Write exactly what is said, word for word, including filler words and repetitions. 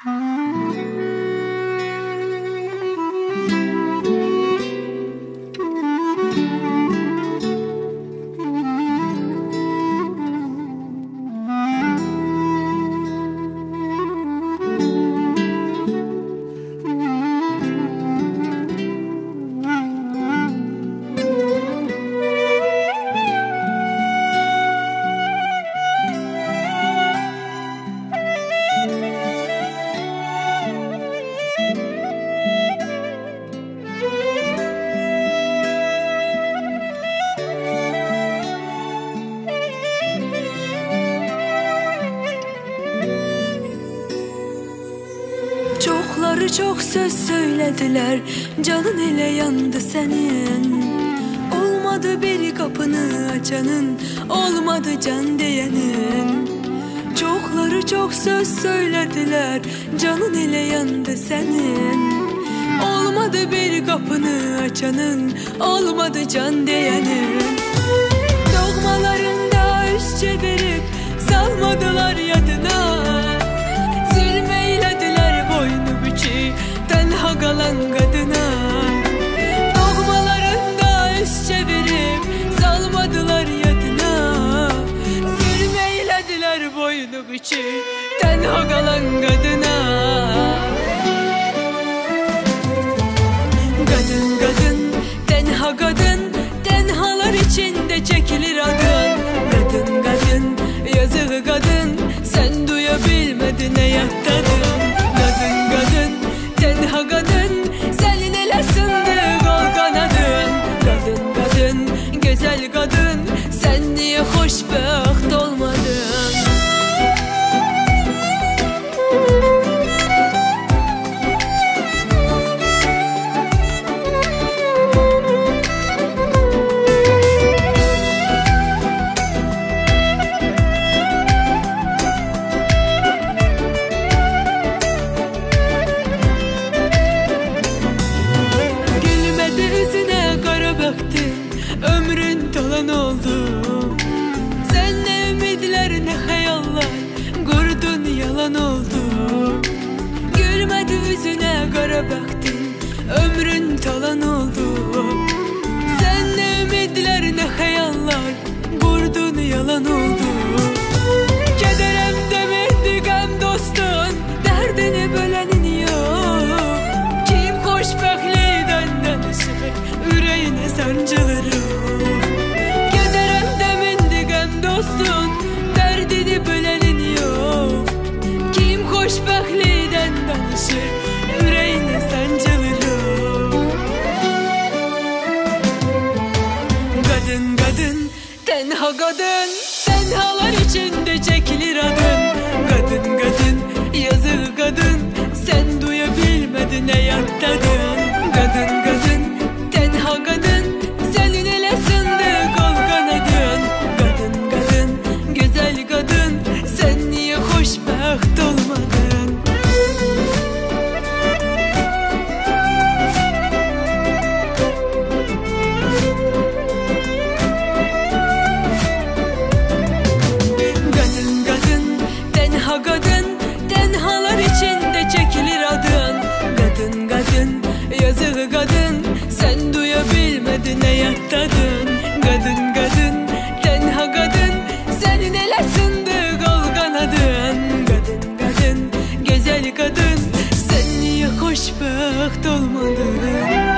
Çokları çok söz söylediler, canın ele yandı senin. Olmadı bir kapını açanın, olmadı can diyenin. Çokları çok söz söylediler, canın ele yandı senin. Olmadı bir kapını açanın, olmadı can diyenin. Dogmalarında üst çevirip salmadılar yadına. Tenha kalan kadına, dogmalarında üst çevirip salmadılar yadına. Zulmeylediler boynu bükük tenha kalan kadına. Kadın kadın, tenha kadın, tenhalar içinde çekilir adın. Kadın kadın, yazılı kadın, sen duyabilmedin hayattadın. Kadın kadın, tenha kadın, senin ele sındı kol kanadın. Kadın kadın, güzel kadın, sen niye hoşbeht olmadın? Ömrün talan oldu. Sen ne ümitler ne hayaller kurdun, yalan oldu. Gülmedi yüzüne kara baktın, ömrün talan oldu. Sen ne ümitler ne hayaller kurdun, yalan oldu. Kederem demedi gam dostun, derdini bölenin yok. Kim hoşbehtliğinden danışır, yüreğine sancıları. Dostun, derdini bölenin yok. Kim hoşbehtliğinden danışır, yüreğine sancılır. Kadın kadın, tenha kadın, tenhalar içinde çekilir adın. Kadın kadın, yazık kadın, sen duyabilmedin hayattadın. Kadın kadın, tenha kadın, senin ele sındı kol kanadın. Güzel kadın, sen niye hoşbeht olmadın? Kadın kadın, tenha kadın, tenhalar içinde çekilir adın. Kadın kadın, yazık kadın, sen duyabilmedin hayattadın. Kadın kadın, tenha kadın, senin ele sındı kol kanadın. Kadın kadın, güzel kadın, sen niye hoşbeht olmadın?